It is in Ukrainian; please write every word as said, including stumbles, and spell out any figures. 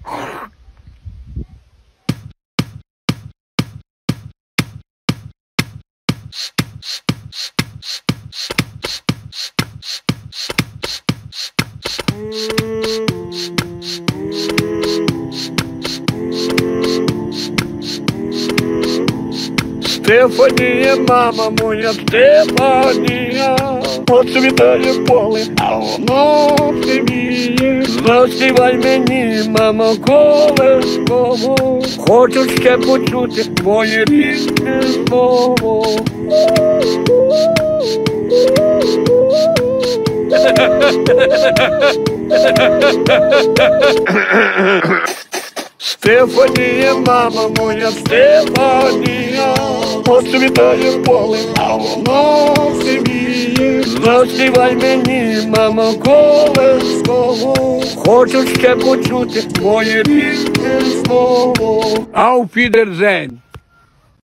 Стефанія, мама моя, Стефанія, оцвітає поле, а воно сивіє. Заспівай мені, мамо, колесково, хочу ще почути твоє рідне слово. Стефанія, мама моя, Стефанія, оцвітає поле, а воно сивіє. Заспівай мені, мамо, колесково, хочу ще почути твоє рідне слово. Auf Wiedersehen!